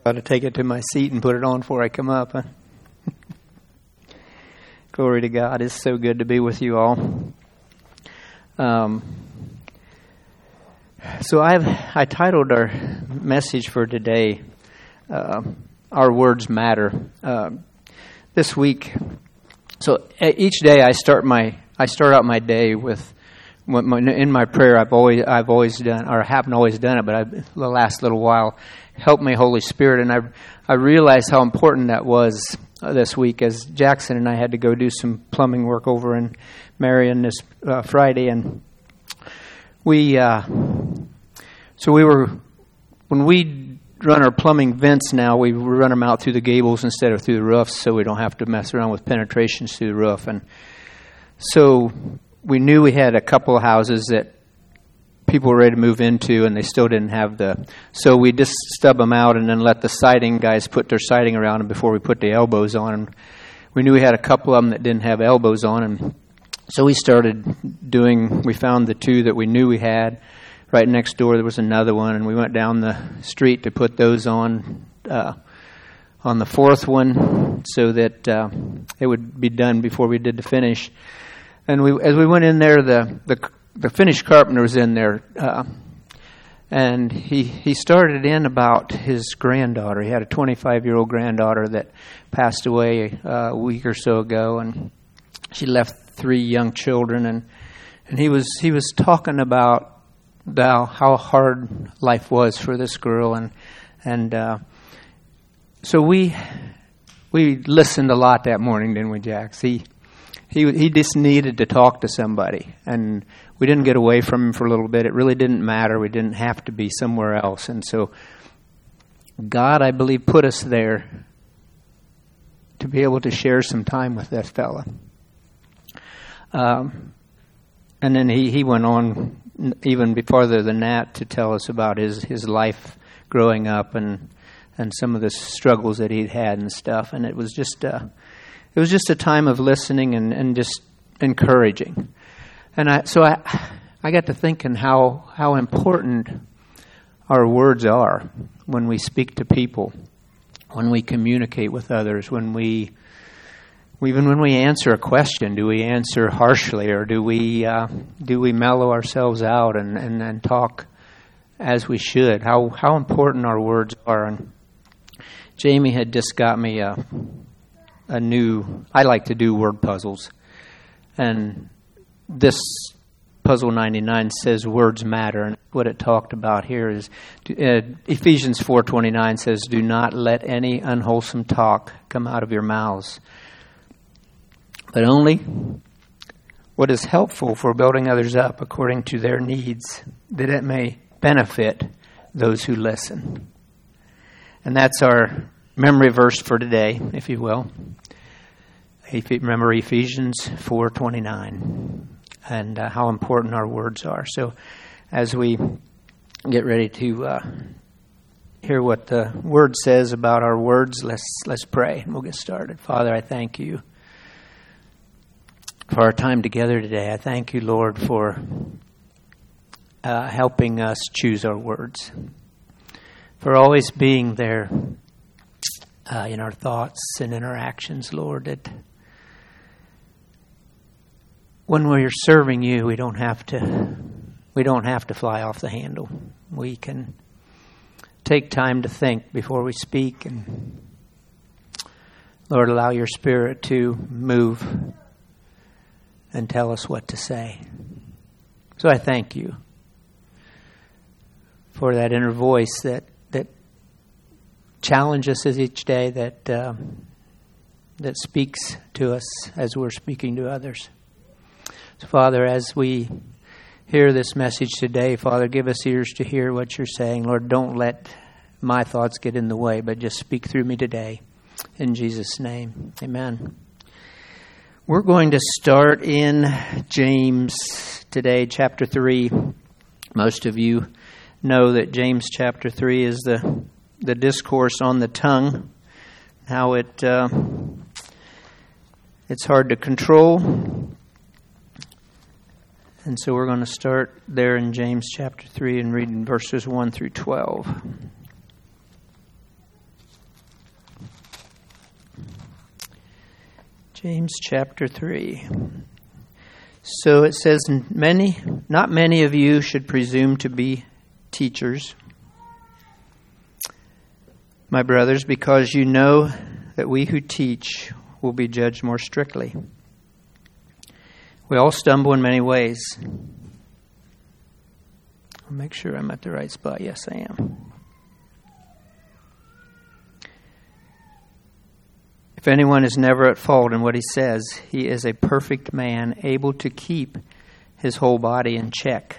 Got to take it to my seat and put it on before I come up. Huh? Glory to God. It's so good to be with you all. So I titled our message for today, Our Words Matter. This week, so each day I start out my day with in my prayer. I've always done, or haven't always done it, but the last little while, help me, Holy Spirit. And I realized how important that was this week, as Jackson and I had to go do some plumbing work over in Marion this Friday, and when we run our plumbing vents now, we run them out through the gables instead of through the roofs, so we don't have to mess around with penetrations through the roof. And so we knew we had a couple of houses that people were ready to move into, and they still didn't have so we just stub them out and then let the siding guys put their siding around them before we put the elbows on. And we knew we had a couple of them that didn't have elbows on, and so we found the two that we knew we had. Right next door there was another one, and we went down the street to put those on the fourth one so that it would be done before we did the finish. And as we went in there, the finished carpenter was in there, and he started in about his granddaughter. He had a 25-year-old granddaughter that passed away a week or so ago, and she left 3 young children. And he was talking about how hard life was for this girl, and so we listened a lot that morning, didn't we, Jax? He just needed to talk to somebody, and we didn't get away from him for a little bit. It really didn't matter. We didn't have to be somewhere else. And so God, I believe, put us there to be able to share some time with that fella. And then he went on even farther than that to tell us about his life growing up and some of the struggles that he'd had and stuff. And it was just a time of listening and just encouraging. And I got to thinking how important our words are when we speak to people, when we communicate with others, even when we answer a question. Do we answer harshly, or do we mellow ourselves out and talk as we should? How important our words are. And Jamie had just got me I like to do word puzzles, and this puzzle 99 says words matter, and what it talked about here is Ephesians 4:29 says, "Do not let any unwholesome talk come out of your mouths, but only what is helpful for building others up according to their needs, that it may benefit those who listen." And that's our memory verse for today, if you will. Remember Ephesians 4:29, and how important our words are. So as we get ready to hear what the Word says about our words, let's pray, and we'll get started. Father, I thank you for our time together today. I thank you, Lord, for helping us choose our words, for always being there in our thoughts and in our actions, Lord, that when we're serving you, we don't have to fly off the handle. We can take time to think before we speak, and Lord, allow your Spirit to move and tell us what to say. So I thank you for that inner voice that challenges us each day, that speaks to us as we're speaking to others. So, Father, as we hear this message today, Father, give us ears to hear what you're saying. Lord, don't let my thoughts get in the way, but just speak through me today. In Jesus' name, amen. We're going to start in James today, chapter 3. Most of you know that James chapter 3 is the discourse on the tongue, how it's hard to control. And so we're going to start there in James chapter 3 and read in verses 1 through 12. James chapter 3. So it says, not many of you should presume to be teachers, my brothers, because you know that we who teach will be judged more strictly. We all stumble in many ways. I'll make sure I'm at the right spot. Yes, I am. If anyone is never at fault in what he says, he is a perfect man, able to keep his whole body in check.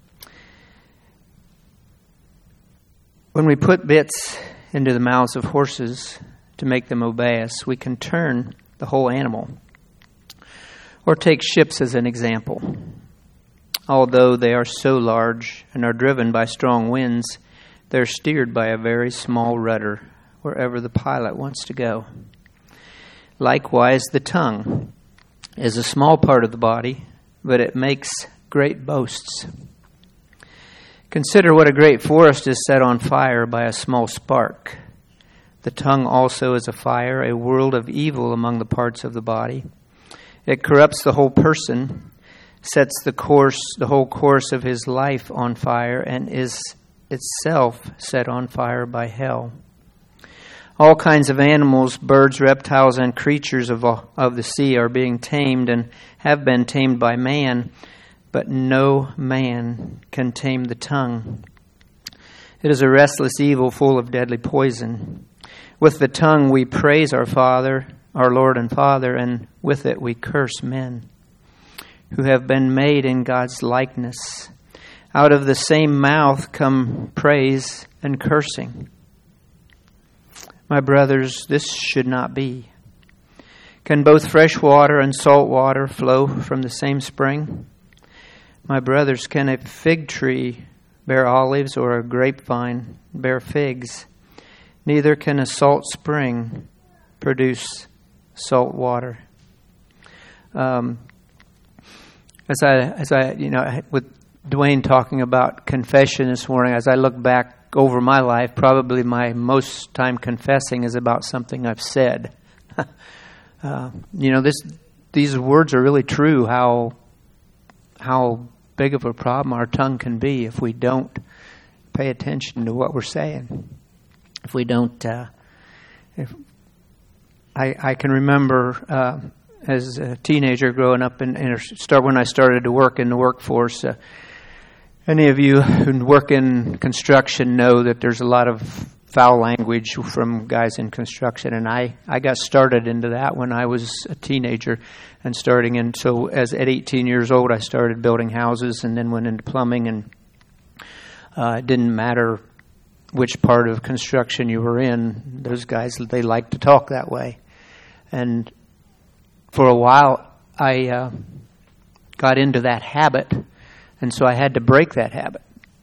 When we put bits into the mouths of horses to make them obey us, we can turn the whole animal. Or take ships as an example. Although they are so large and are driven by strong winds, they're steered by a very small rudder wherever the pilot wants to go. Likewise, the tongue is a small part of the body, but it makes great boasts. Consider what a great forest is set on fire by a small spark. The tongue also is a fire, a world of evil among the parts of the body. It corrupts the whole person, sets the whole course of his life on fire, and is itself set on fire by hell. All kinds of animals, birds, reptiles, and creatures of the sea are being tamed and have been tamed by man, but no man can tame the tongue. It is a restless evil full of deadly poison. With the tongue we praise our Lord and Father, and with it we curse men who have been made in God's likeness. Out of the same mouth come praise and cursing. My brothers, this should not be. Can both fresh water and salt water flow from the same spring? My brothers, can a fig tree bear olives or a grapevine bear figs? Neither can a salt spring produce salt water. As I, with Dwayne talking about confession this morning, as I look back over my life, probably my most time confessing is about something I've said. These words are really true. How big of a problem our tongue can be if we don't pay attention to what we're saying. If we don't, I can remember as a teenager growing up when I started to work in the workforce. Any of you who work in construction know that there's a lot of foul language from guys in construction, and I got started into that when I was a teenager and so at 18 years old I started building houses and then went into plumbing, and it didn't matter which part of construction you were in, those guys, they like to talk that way. And for a while I got into that habit, and so I had to break that habit.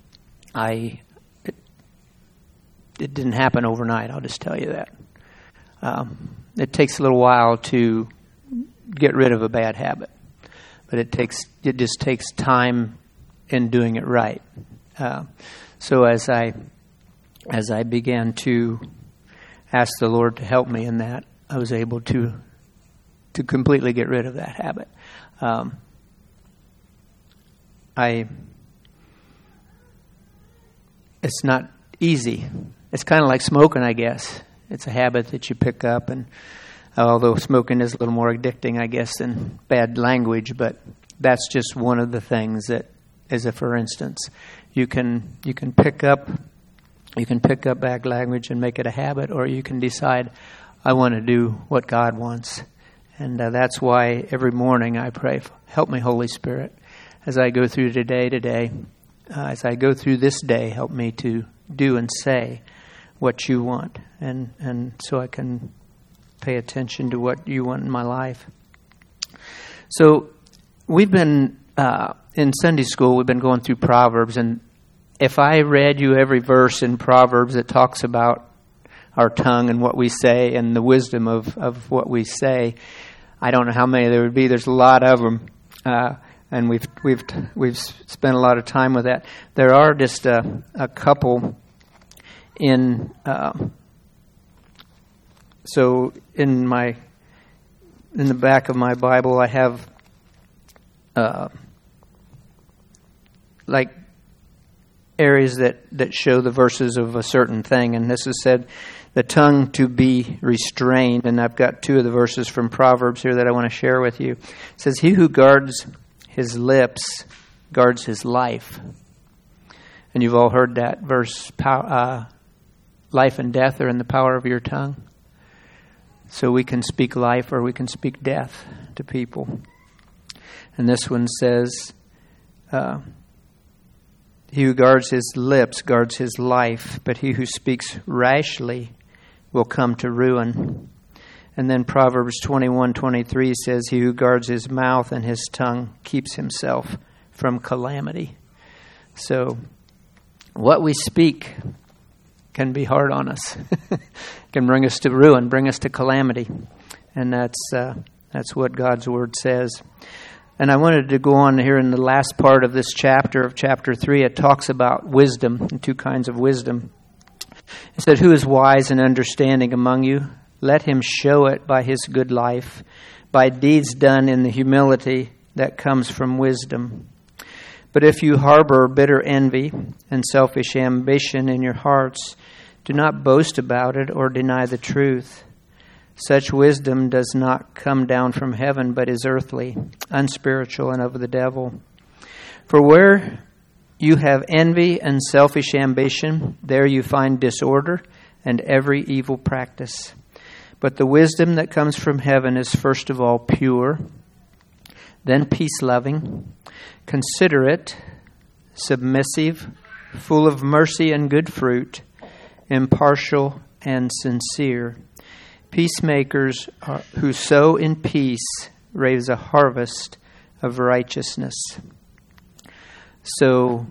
It didn't happen overnight, I'll just tell you that. It takes a little while to get rid of a bad habit, but it just takes time in doing it right. So as I began to ask the Lord to help me in that, I was able to completely get rid of that habit. It's not easy. It's kind of like smoking, I guess. It's a habit that you pick up, and although smoking is a little more addicting, I guess, than bad language, but that's just one of the things that, as a for instance, you can pick up bad language and make it a habit, or you can decide, I want to do what God wants. And that's why every morning I pray, help me, Holy Spirit, as I go through today, as I go through this day, help me to do and say what you want, and so I can pay attention to what you want in my life. So we've been, in Sunday school, we've been going through Proverbs, and if I read you every verse in Proverbs that talks about our tongue and what we say and the wisdom of what we say, I don't know how many there would be. There's a lot of them, and we've spent a lot of time with that. There are just a couple in. So in my in the back of my Bible, I have like areas that show the verses of a certain thing. And this is said, the tongue to be restrained. And I've got 2 of the verses from Proverbs here that I want to share with you. It says, he who guards his lips guards his life. And you've all heard that verse, life and death are in the power of your tongue. So we can speak life or we can speak death to people. And this one says, he who guards his lips guards his life, but he who speaks rashly will come to ruin. And then Proverbs 21:23 says, he who guards his mouth and his tongue keeps himself from calamity. So what we speak can be hard on us. Can bring us to ruin, bring us to calamity. And that's what God's Word says. And I wanted to go on here in the last part of this chapter, of chapter 3. It talks about wisdom, and 2 kinds of wisdom. It said, who is wise and understanding among you? Let him show it by his good life, by deeds done in the humility that comes from wisdom. But if you harbor bitter envy and selfish ambition in your hearts, do not boast about it or deny the truth. Such wisdom does not come down from heaven, but is earthly, unspiritual, and of the devil. For where you have envy and selfish ambition, there you find disorder and every evil practice. But the wisdom that comes from heaven is first of all pure, then peace-loving, considerate, submissive, full of mercy and good fruit, impartial and sincere. Peacemakers who sow in peace raise a harvest of righteousness. So,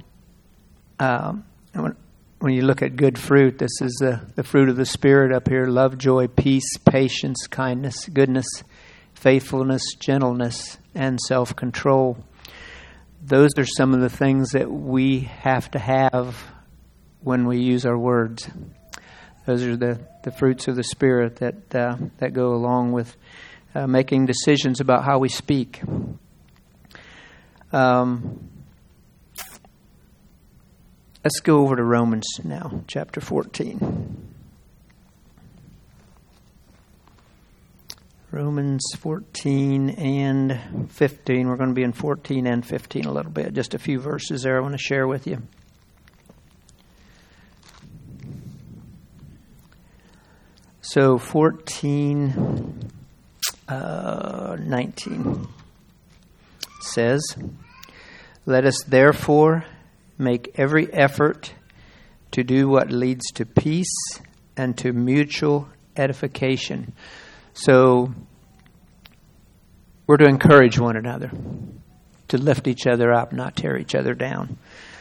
when you look at good fruit, this is the fruit of the Spirit up here: love, joy, peace, patience, kindness, goodness, faithfulness, gentleness, and self-control. Those are some of the things that we have to have when we use our words. Those are the fruits of the Spirit that go along with making decisions about how we speak. Let's go over to Romans now, chapter 14. Romans 14 and 15. We're going to be in 14 and 15 a little bit. Just a few verses there I want to share with you. So 14, 19 says, let us therefore make every effort to do what leads to peace and to mutual edification. So we're to encourage one another, to lift each other up, not tear each other down.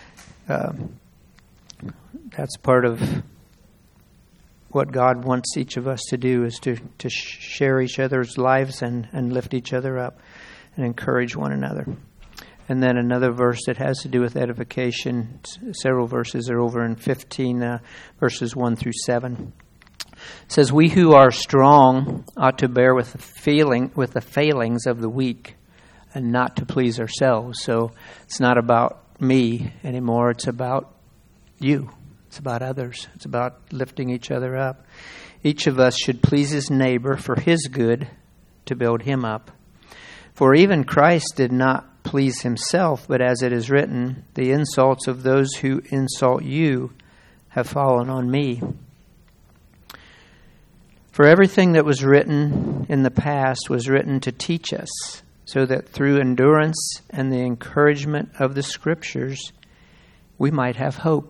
That's part of what God wants each of us to do, is to share each other's lives and lift each other up and encourage one another. And then another verse that has to do with edification, several verses are over in 15, verses 1 through 7. It says, we who are strong ought to bear with the failings of the weak and not to please ourselves. So it's not about me anymore, it's about you. It's about others. It's about lifting each other up. Each of us should please his neighbor for his good, to build him up. For even Christ did not please himself, but as it is written, the insults of those who insult you have fallen on me. For everything that was written in the past was written to teach us, so that through endurance and the encouragement of the Scriptures, we might have hope.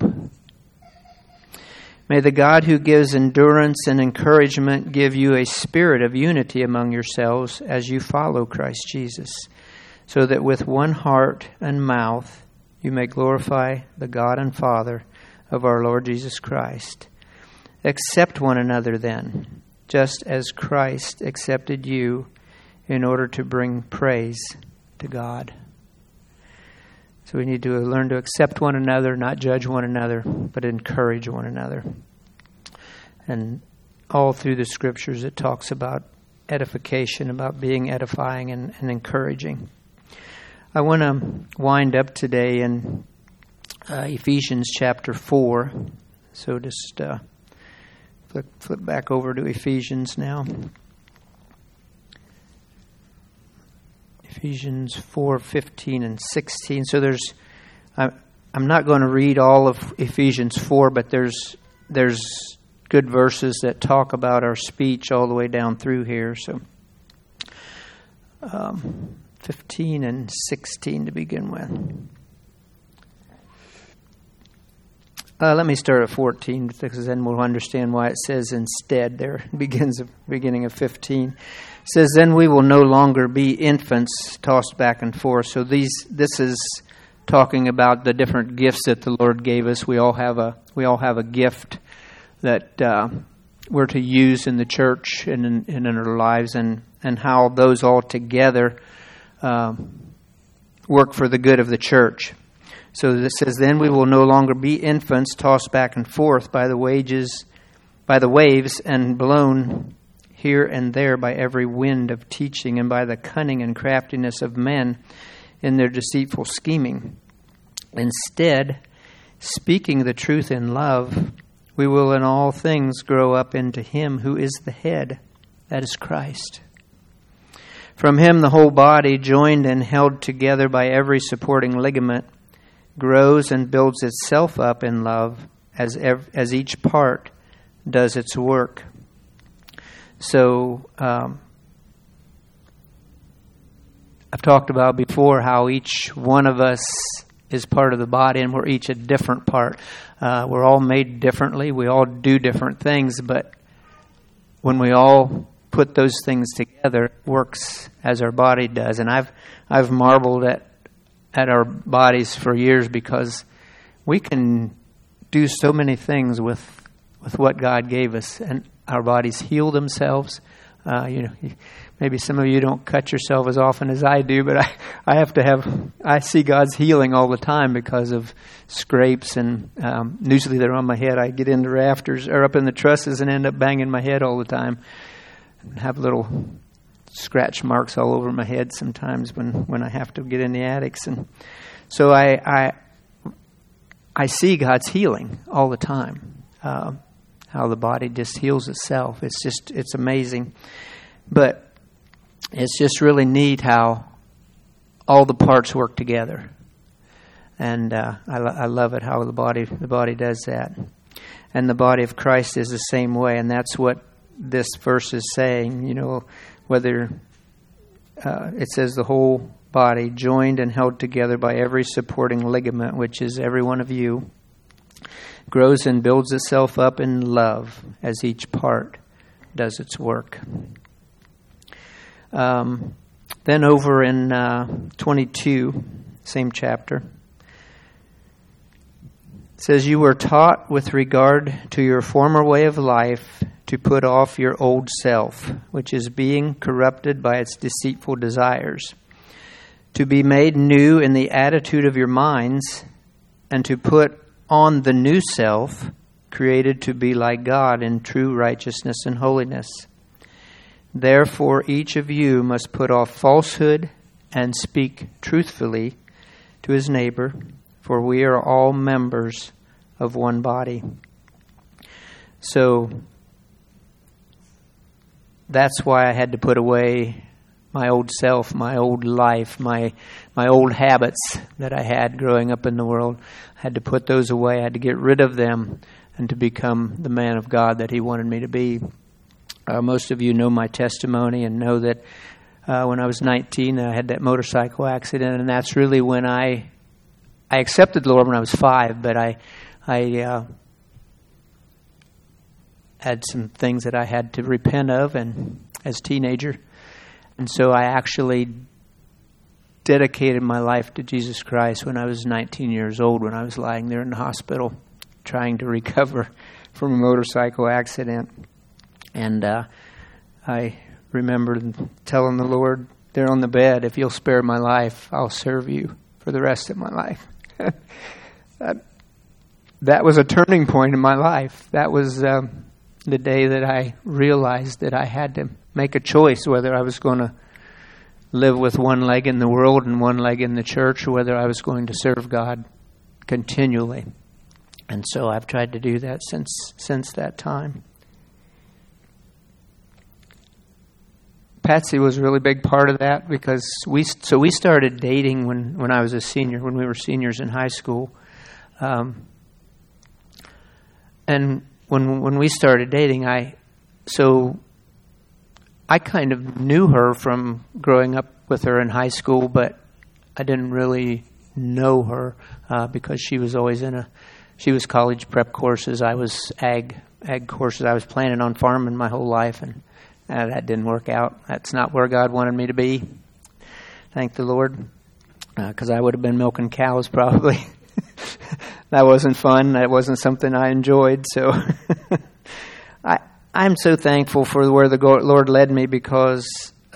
May the God who gives endurance and encouragement give you a spirit of unity among yourselves as you follow Christ Jesus, so that with one heart and mouth you may glorify the God and Father of our Lord Jesus Christ. Accept one another then, just as Christ accepted you, in order to bring praise to God. So we need to learn to accept one another, not judge one another, but encourage one another. And all through the Scriptures it talks about edification, about being edifying and encouraging. I want to wind up today in Ephesians chapter 4. So just flip back over to Ephesians now. Ephesians 4:15 and 16. So I'm not going to read all of Ephesians 4, but there's good verses that talk about our speech all the way down through here. So 15 and 16 to begin with. Let me start at 14, because then we'll understand why it says instead there. Beginning of 15. It says, "Then we will no longer be infants tossed back and forth." So this is talking about the different gifts that the Lord gave us. We all have a gift that we're to use in the church and in our lives, and how those all together work for the good of the church. So this says, "Then we will no longer be infants tossed back and forth by the waves and blown here and there by every wind of teaching and by the cunning and craftiness of men in their deceitful scheming. Instead, speaking the truth in love, we will in all things grow up into Him who is the head, that is Christ. From Him the whole body, joined and held together by every supporting ligament, grows and builds itself up in love as each part does its work." So I've talked about before how each one of us is part of the body, and we're each a different part. We're all made differently. We all do different things, but when we all put those things together, it works as our body does. And I've marveled at our bodies for years, because we can do so many things with what God gave us, and our bodies heal themselves. Maybe some of you don't cut yourself as often as I do, but I see God's healing all the time because of scrapes, and usually they're on my head. I get in the rafters or up in the trusses and end up banging my head all the time, and have little scratch marks all over my head sometimes when I have to get in the attics. And so I see God's healing all the time, how the body just heals itself. It's amazing. But it's just really neat how all the parts work together. And I love it how the body does that. And the body of Christ is the same way, and that's what this verse is saying. Whether it says the whole body, joined and held together by every supporting ligament, which is every one of you, grows and builds itself up in love as each part does its work. Then over in 22, same chapter, it says, "You were taught with regard to your former way of life to put off your old self, which is being corrupted by its deceitful desires, to be made new in the attitude of your minds, and to put on the new self, created to be like God in true righteousness and holiness. Therefore each of you must put off falsehood and speak truthfully to his neighbor, for we are all members of one body." So that's why I had to put away my old self, my old life, my old habits that I had growing up in the world. I had to put those away. I had to get rid of them and to become the man of God that He wanted me to be. Most of you know my testimony and know that when I was 19, I had that motorcycle accident, and that's really when I accepted the Lord when I was 5, but I had some things that I had to repent of, and as a teenager. And so I actually dedicated my life to Jesus Christ when I was 19 years old, when I was lying there in the hospital trying to recover from a motorcycle accident. And I remember telling the Lord there on the bed, "If you'll spare my life, I'll serve you for the rest of my life." That was a turning point in my life. That was the day that I realized that I had to make a choice whether I was going to live with one leg in the world and one leg in the church, or whether I was going to serve God continually. And so I've tried to do that since that time. Patsy was a really big part of that, because we started dating when I was a senior, when we were seniors in high school. And when we started dating, I kind of knew her from growing up with her in high school, but I didn't really know her because she was always she was college prep courses. I was ag courses. I was planning on farming my whole life, and that didn't work out. That's not where God wanted me to be. Thank the Lord, because I would have been milking cows probably. That wasn't fun. That wasn't something I enjoyed. So I'm so thankful for where the Lord led me, because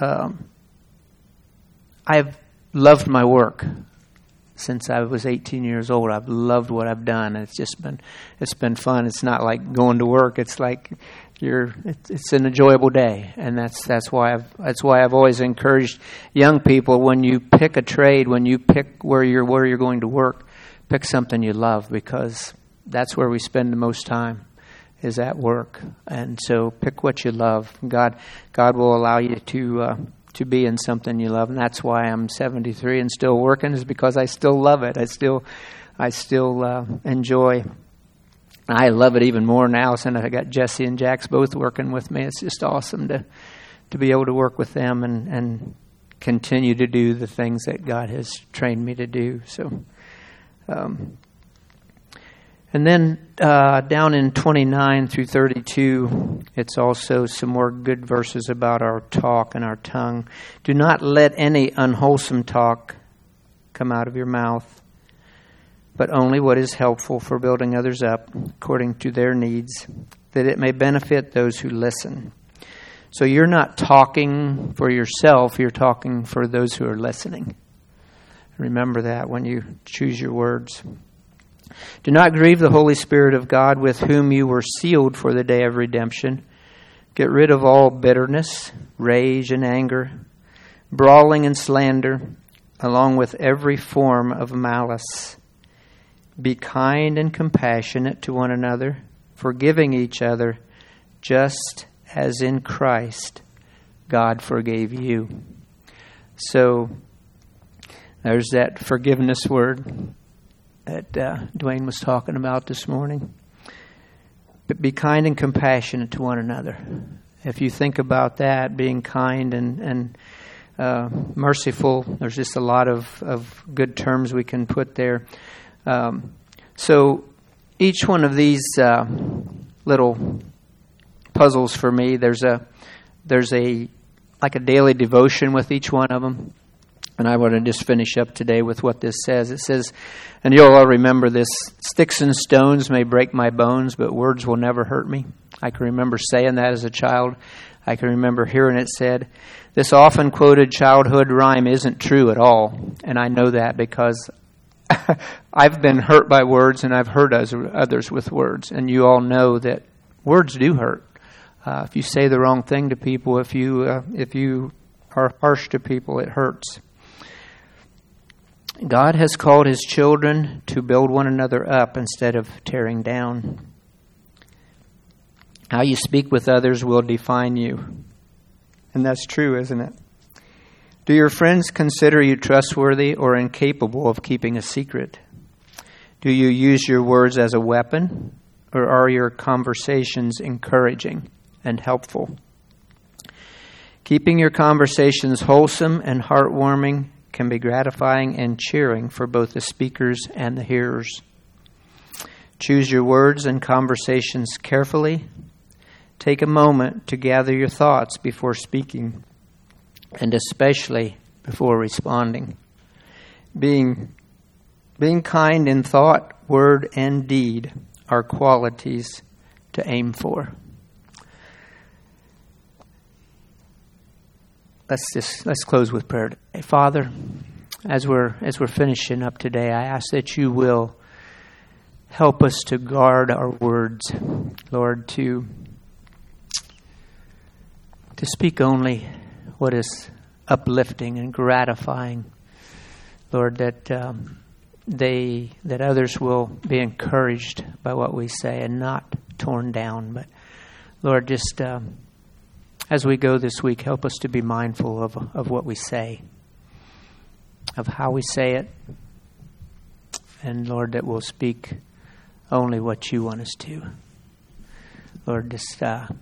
I've loved my work since I was 18 years old. I've loved what I've done. It's been fun. It's not like going to work. It's like it's an enjoyable day, and that's why I've always encouraged young people, when you pick a trade, when you pick where you're going to work, pick something you love, because that's where we spend the most time, is at work. And so pick what you love. God will allow you to be in something you love, and that's why I'm 73 and still working, is because I still love it. I still enjoy. I love it even more now since I got Jesse and Jax both working with me. It's just awesome to be able to work with them and continue to do the things that God has trained me to do. So. And then down in 29 through 32, it's also some more good verses about our talk and our tongue. Do not let any unwholesome talk come out of your mouth, but only what is helpful for building others up according to their needs, that it may benefit those who listen. So you're not talking for yourself, you're talking for those who are listening. Remember that when you choose your words. Do not grieve the Holy Spirit of God, with whom you were sealed for the day of redemption. Get rid of all bitterness, rage, and anger, brawling and slander, along with every form of malice. Be kind and compassionate to one another, forgiving each other, just as in Christ God forgave you. So there's that forgiveness word that Dwayne was talking about this morning. But be kind and compassionate to one another. If you think about that, being kind and merciful, there's just a lot of good terms we can put there. So each one of these little puzzles for me, there's like a daily devotion with each one of them. And I want to just finish up today with what this says. It says, and you'll all remember this, sticks and stones may break my bones, but words will never hurt me. I can remember saying that as a child. I can remember hearing it said. This often quoted childhood rhyme isn't true at all. And I know that because I've been hurt by words, and I've hurt others with words. And you all know that words do hurt. If you say the wrong thing to people, if you are harsh to people, it hurts. God has called His children to build one another up instead of tearing down. How you speak with others will define you. And that's true, isn't it? Do your friends consider you trustworthy or incapable of keeping a secret? Do you use your words as a weapon, or are your conversations encouraging and helpful? Keeping your conversations wholesome and heartwarming can be gratifying and cheering for both the speakers and the hearers. Choose your words and conversations carefully. Take a moment to gather your thoughts before speaking, and especially before responding. Being kind in thought, word, and deed are qualities to aim for. Let's close with prayer today. Father, as we're finishing up today, I ask that you will help us to guard our words, Lord, to to speak only what is uplifting and gratifying. Lord, that others will be encouraged by what we say and not torn down. But Lord, just as we go this week, help us to be mindful of what we say, of how we say it. And Lord, that we'll speak only what you want us to. Lord, just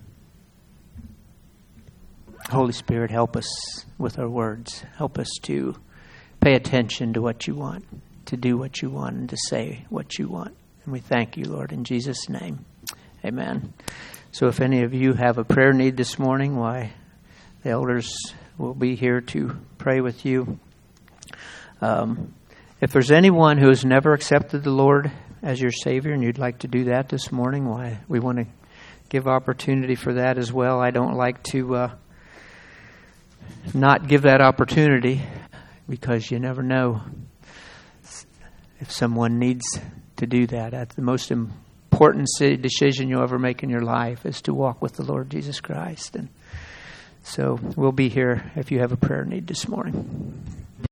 Holy Spirit, help us with our words. Help us to pay attention to what you want, to do what you want, and to say what you want. And we thank you, Lord, in Jesus' name. Amen. So if any of you have a prayer need this morning, why, the elders will be here to pray with you. If there's anyone who has never accepted the Lord as your Savior and you'd like to do that this morning, why, we want to give opportunity for that as well. I don't like to not give that opportunity, because you never know if someone needs to do that. That's the most important decision you'll ever make in your life, is to walk with the Lord Jesus Christ. And so we'll be here if you have a prayer need this morning.